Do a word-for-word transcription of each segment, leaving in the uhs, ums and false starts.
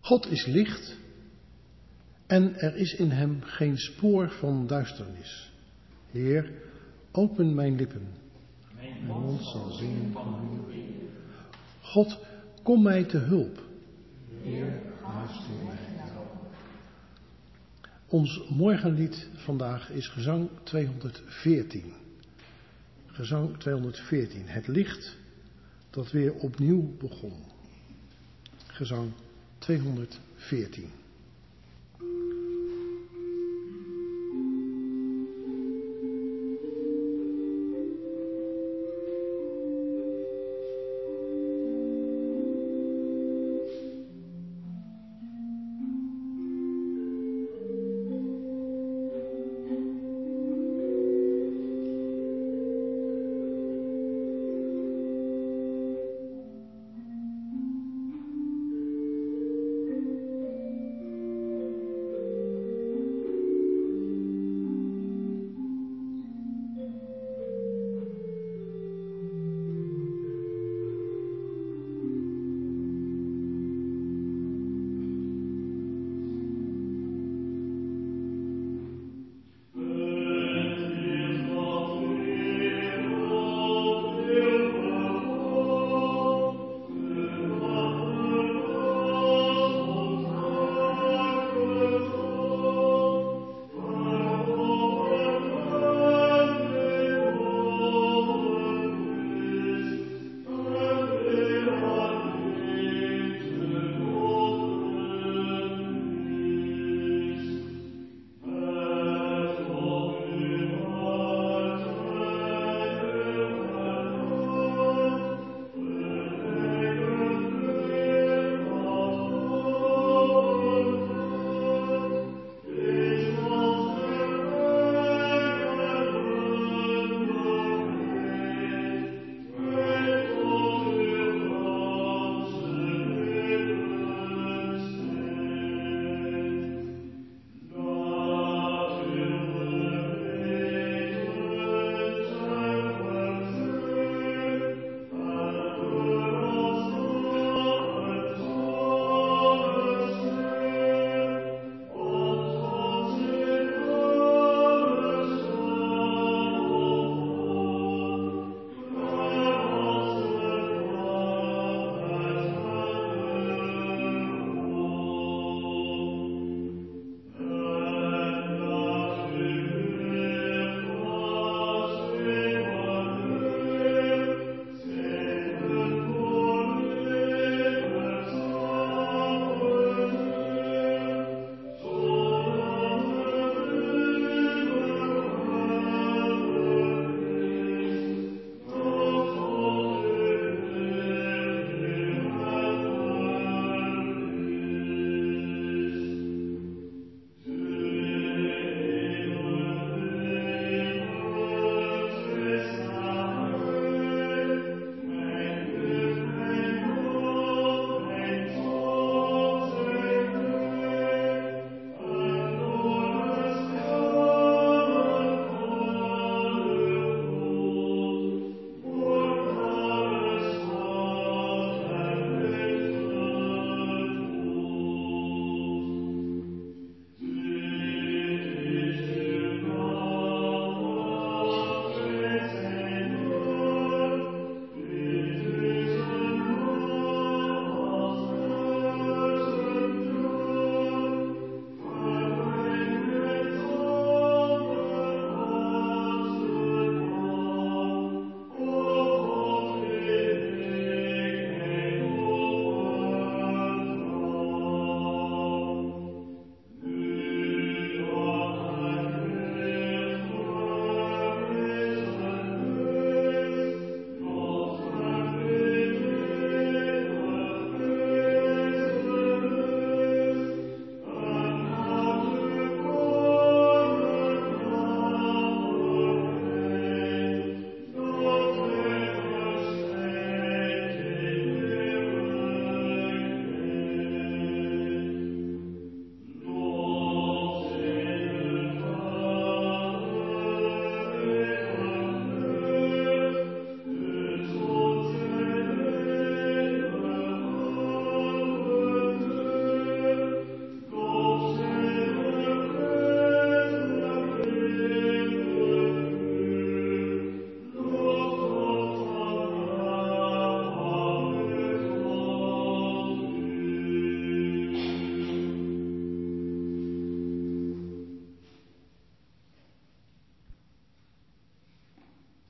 God is licht en er is in hem geen spoor van duisternis. Heer, open mijn lippen. Mijn mond zal zingen van uw eer. God, kom mij te hulp. Heer, luister mij nou. Ons morgenlied vandaag is gezang tweehonderdveertien. Gezang tweehonderdveertien. Het licht dat weer opnieuw begon. Gezang tweehonderdveertien.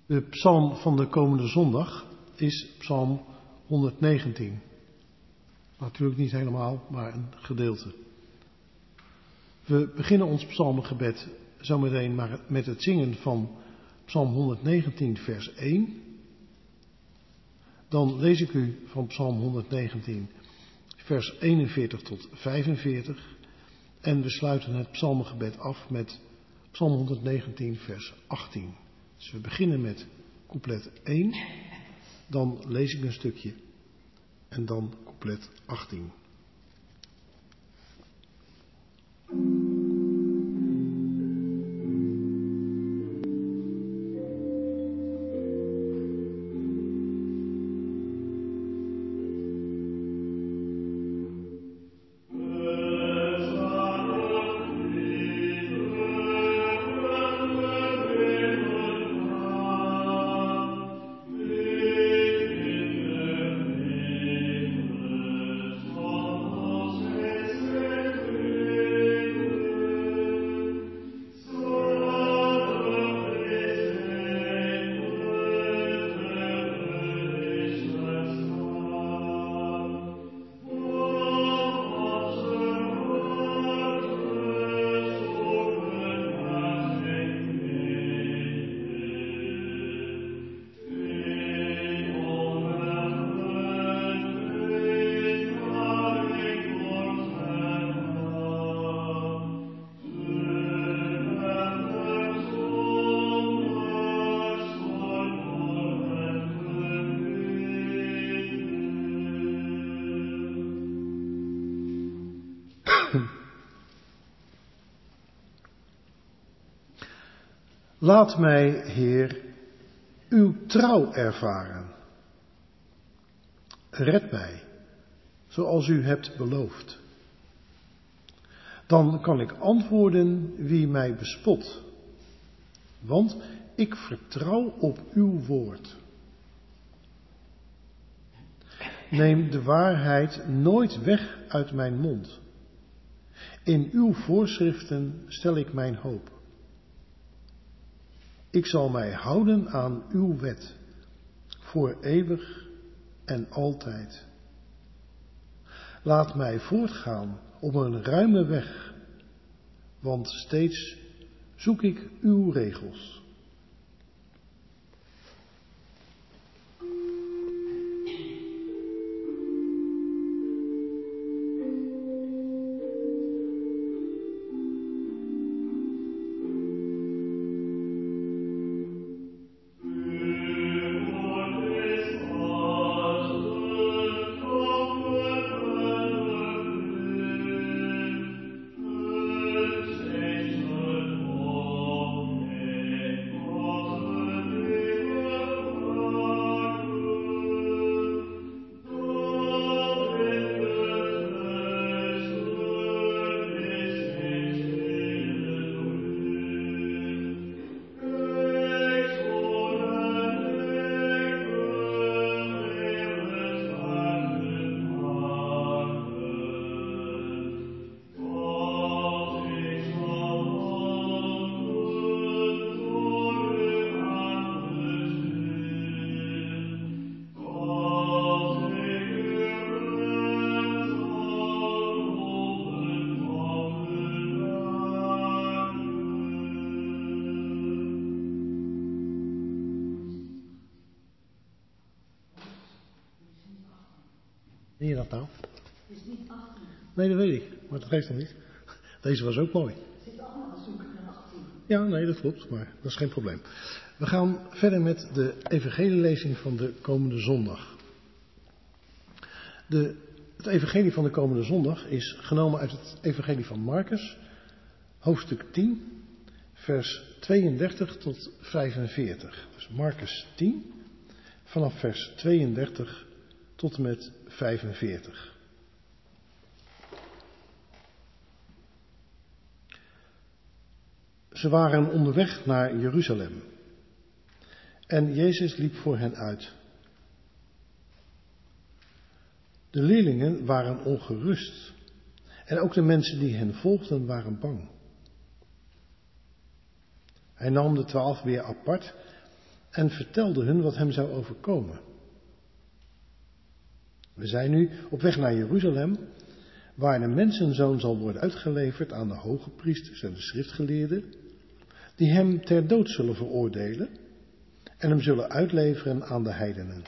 De psalm van de komende zondag is psalm honderdnegentien. Natuurlijk niet helemaal, maar een gedeelte. We beginnen ons psalmengebed zometeen maar met het zingen van psalm honderdnegentien vers één. Dan lees ik u van psalm honderdnegentien vers eenenveertig tot vijfenveertig. En we sluiten het psalmengebed af met psalm honderdnegentien vers achttien. Dus we beginnen met couplet één, dan lees ik een stukje en dan couplet achttien. Laat mij, Heer, uw trouw ervaren. Red mij, zoals u hebt beloofd. Dan kan ik antwoorden wie mij bespot, want ik vertrouw op uw woord. Neem de waarheid nooit weg uit mijn mond. In uw voorschriften stel ik mijn hoop. Ik zal mij houden aan uw wet, voor eeuwig en altijd. Laat mij voortgaan op een ruime weg, want steeds zoek ik uw regels. Zie je dat nou? Het is niet achttien. Nee, dat weet ik, maar dat geeft hem niet. Deze was ook mooi. Het zit allemaal zoeken naar achttien. Ja, nee, dat klopt, maar dat is geen probleem. We gaan verder met de evangelielezing van de komende zondag. De, het evangelie van de komende zondag is genomen uit het evangelie van Marcus, hoofdstuk tien, vers tweeëndertig tot vijfenveertig. Dus Marcus tien, vanaf vers tweeëndertig tot en met vijfenveertig. Ze waren onderweg naar Jeruzalem. En Jezus liep voor hen uit. De leerlingen waren ongerust. En ook de mensen die hen volgden waren bang. Hij nam de twaalf weer apart en vertelde hun wat hem zou overkomen. We zijn nu op weg naar Jeruzalem, waar de mensenzoon zal worden uitgeleverd aan de hoge priesters en de schriftgeleerden, die hem ter dood zullen veroordelen en hem zullen uitleveren aan de heidenen.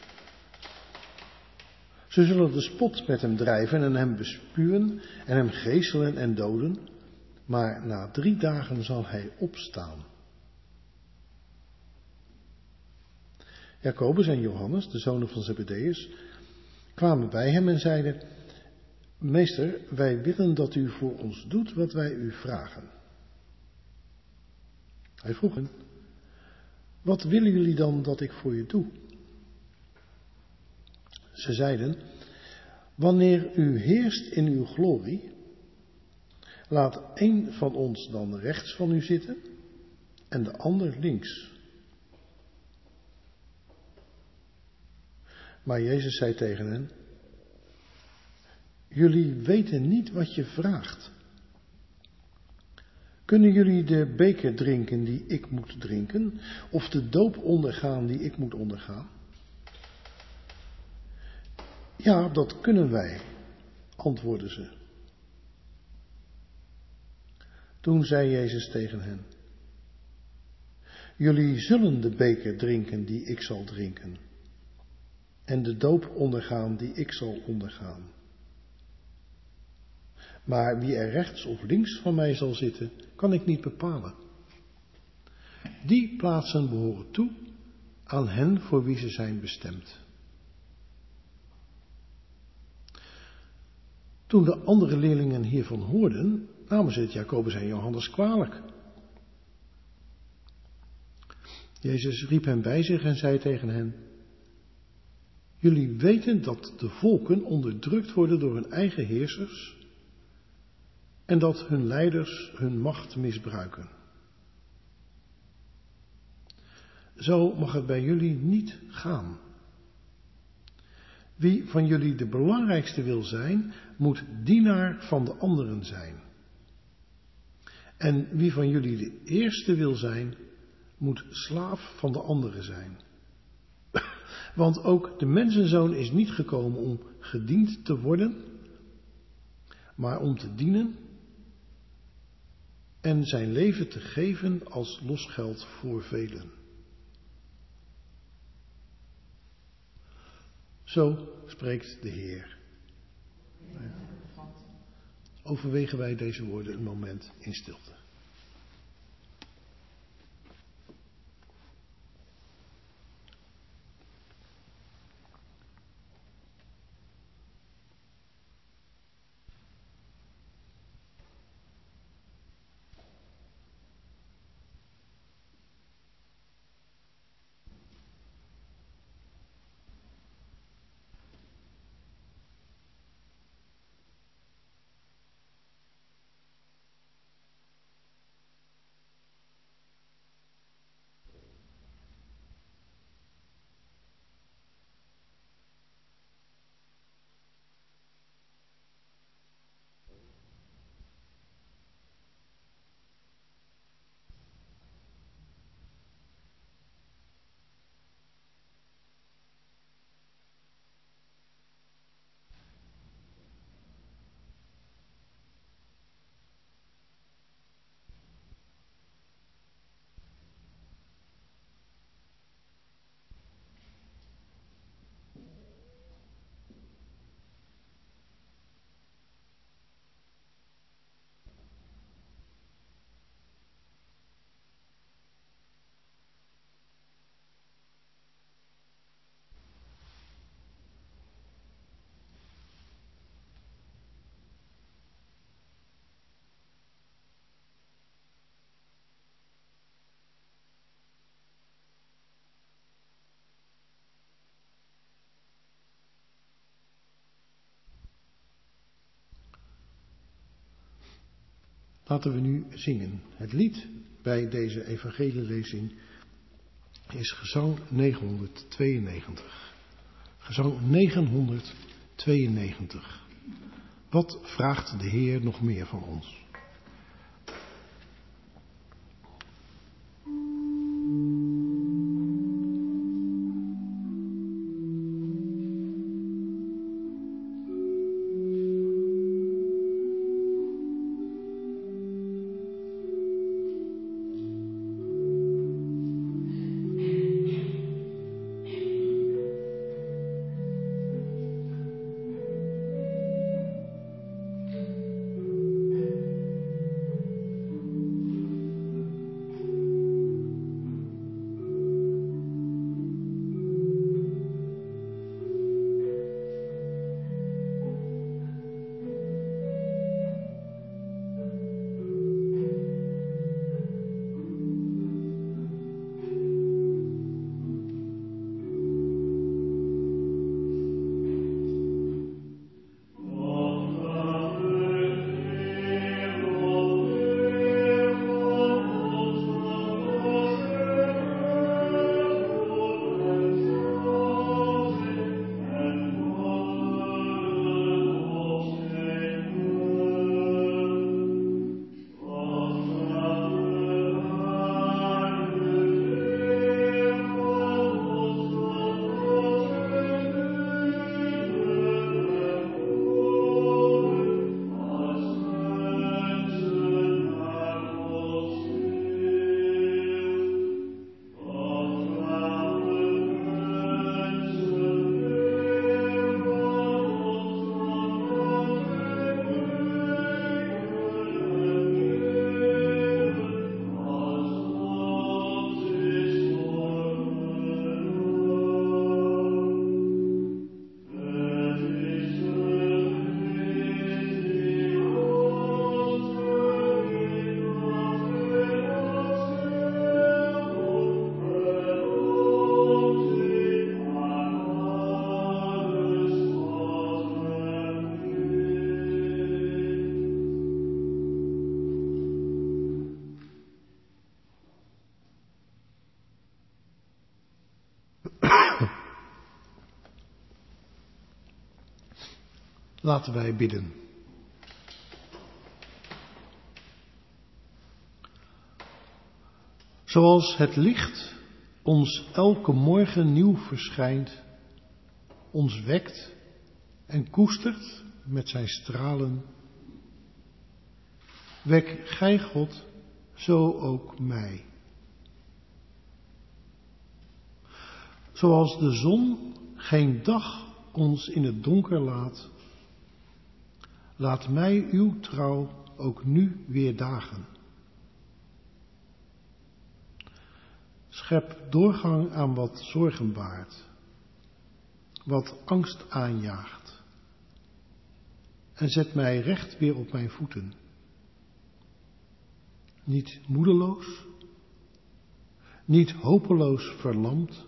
Ze zullen de spot met hem drijven en hem bespuwen en hem geeselen en doden, maar na drie dagen zal hij opstaan. Jacobus en Johannes, de zonen van Zebedeus, kwamen bij hem en zeiden: Meester, wij willen dat u voor ons doet wat wij u vragen. Hij vroeg hen: Wat willen jullie dan dat ik voor je doe? Ze zeiden: Wanneer u heerst in uw glorie, laat één van ons dan rechts van u zitten en de ander links. Maar Jezus zei tegen hen: Jullie weten niet wat je vraagt. Kunnen jullie de beker drinken die ik moet drinken, of de doop ondergaan die ik moet ondergaan? Ja, dat kunnen wij, antwoordden ze. Toen zei Jezus tegen hen: Jullie zullen de beker drinken die ik zal drinken, en de doop ondergaan die ik zal ondergaan. Maar wie er rechts of links van mij zal zitten, kan ik niet bepalen. Die plaatsen behoren toe aan hen voor wie ze zijn bestemd. Toen de andere leerlingen hiervan hoorden, namen ze het Jacobus en Johannes kwalijk. Jezus riep hen bij zich en zei tegen hen: Jullie weten dat de volken onderdrukt worden door hun eigen heersers en dat hun leiders hun macht misbruiken. Zo mag het bij jullie niet gaan. Wie van jullie de belangrijkste wil zijn, moet dienaar van de anderen zijn. En wie van jullie de eerste wil zijn, moet slaaf van de anderen zijn. Want ook de mensenzoon is niet gekomen om gediend te worden, maar om te dienen en zijn leven te geven als losgeld voor velen. Zo spreekt de Heer. Overwegen wij deze woorden een moment in stilte. Laten we nu zingen. Het lied bij deze evangelielezing is gezang negenhonderdtweeënnegentig. Gezang negenhonderdtweeënnegentig. Wat vraagt de Heer nog meer van ons? Laten wij bidden. Zoals het licht ons elke morgen nieuw verschijnt, ons wekt en koestert met zijn stralen, wek gij, God, zo ook mij. Zoals de zon geen dag ons in het donker laat, laat mij uw trouw ook nu weer dagen. Schep doorgang aan wat zorgen baart, wat angst aanjaagt, en zet mij recht weer op mijn voeten. Niet moedeloos, niet hopeloos verlamd,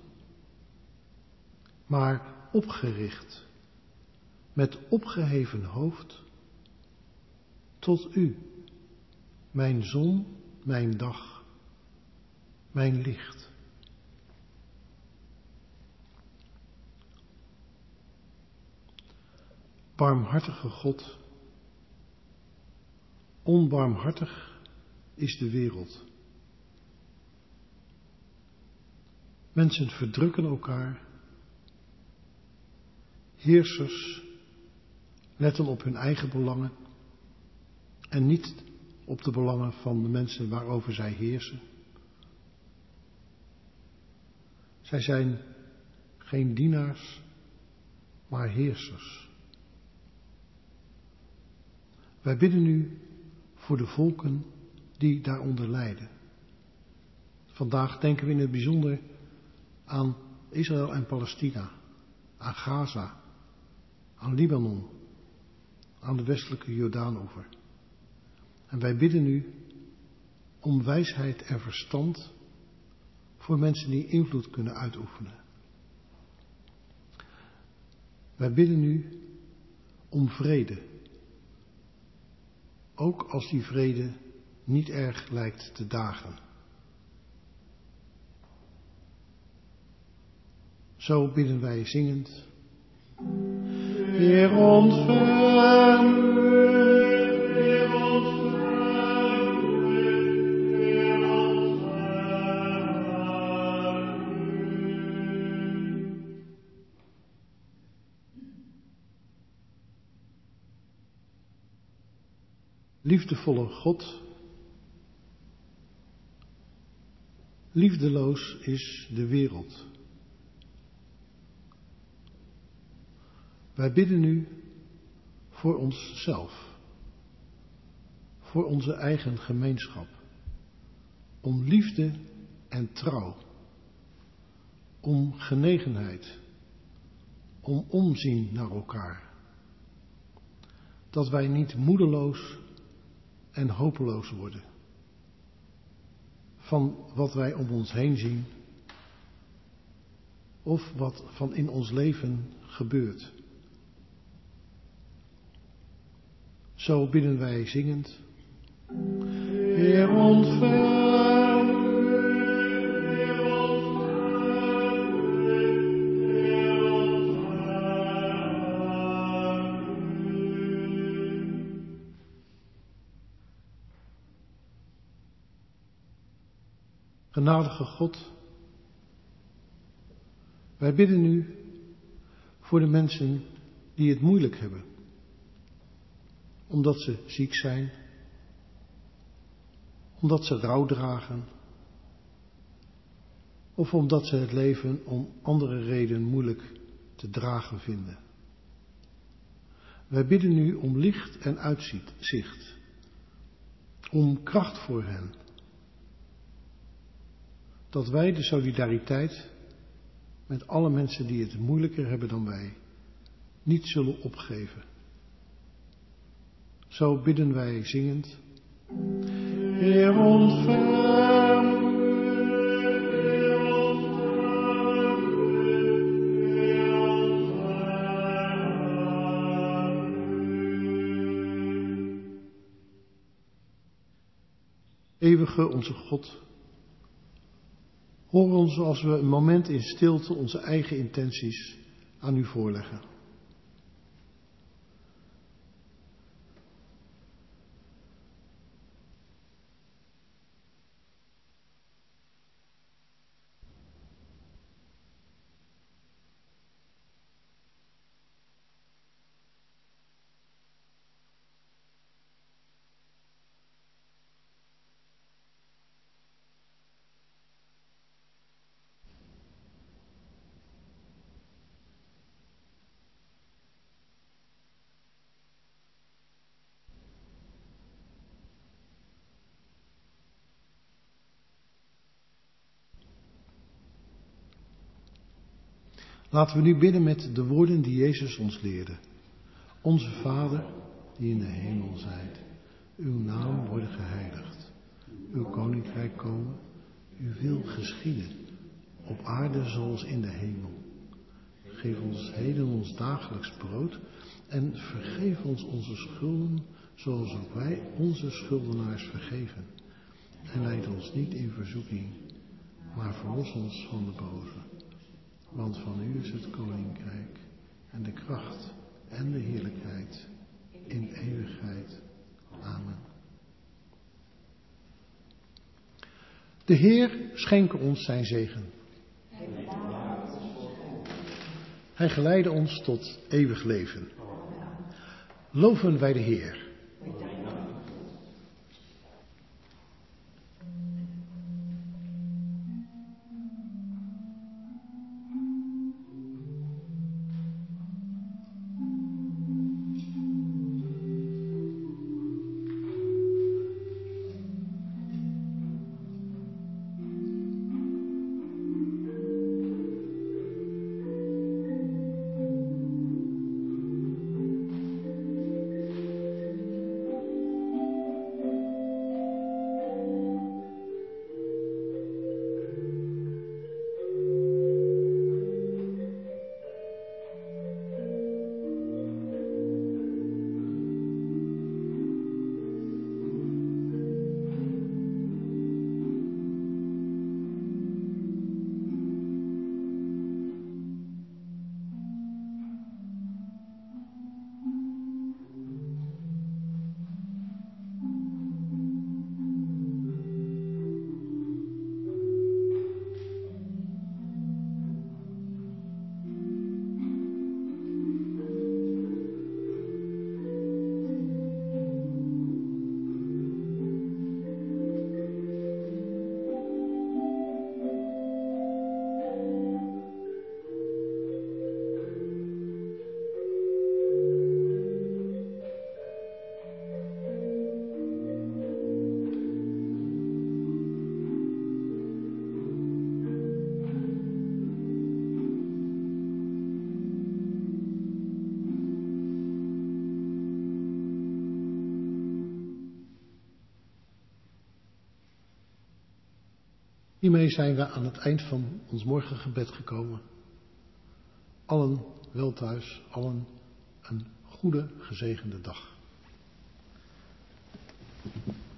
maar opgericht, met opgeheven hoofd, tot u, mijn zon, mijn dag, mijn licht. Barmhartige God, onbarmhartig is de wereld. Mensen verdrukken elkaar. Heersers letten op hun eigen belangen en niet op de belangen van de mensen waarover zij heersen. Zij zijn geen dienaars, maar heersers. Wij bidden u voor de volken die daaronder lijden. Vandaag denken we in het bijzonder aan Israël en Palestina, aan Gaza, aan Libanon, aan de westelijke Jordaanoever. En wij bidden u om wijsheid en verstand voor mensen die invloed kunnen uitoefenen. Wij bidden u om vrede, ook als die vrede niet erg lijkt te dagen. Zo bidden wij zingend. Heer, ontvang u, Heer, ontvang u, Heer, ontvang u. Liefdevolle God, liefdeloos is de wereld. Wij bidden u voor onszelf, voor onze eigen gemeenschap, om liefde en trouw, om genegenheid, om omzien naar elkaar. Dat wij niet moedeloos en hopeloos worden van wat wij om ons heen zien of wat van in ons leven gebeurt. Zo bidden wij zingend. Heer, ontvang u, Heer, ontvang u, Heer, ontvang u. Genadige God, wij bidden u voor de mensen die het moeilijk hebben, omdat ze ziek zijn, omdat ze rouw dragen, of omdat ze het leven om andere redenen moeilijk te dragen vinden. Wij bidden u om licht en uitzicht, om kracht voor hen, dat wij de solidariteit met alle mensen die het moeilijker hebben dan wij, niet zullen opgeven. Zo bidden wij zingend. Heer, ontvang u, Heer, ontvang u, Heer, ontvang u. Eeuwige onze God, hoor ons als we een moment in stilte onze eigen intenties aan u voorleggen. Laten we nu bidden met de woorden die Jezus ons leerde. Onze Vader, die in de hemel zijt, uw naam worden geheiligd. Uw koninkrijk komen, uw wil geschieden, op aarde zoals in de hemel. Geef ons heden ons dagelijks brood en vergeef ons onze schulden, zoals ook wij onze schuldenaars vergeven. En leid ons niet in verzoeking, maar verlos ons van de boze. Want van u is het koninkrijk en de kracht en de heerlijkheid in eeuwigheid. Amen. De Heer schenke ons zijn zegen. Hij geleidde ons tot eeuwig leven. Loven wij de Heer. Hiermee zijn we aan het eind van ons morgengebed gekomen. Allen wel thuis, allen een goede, gezegende dag.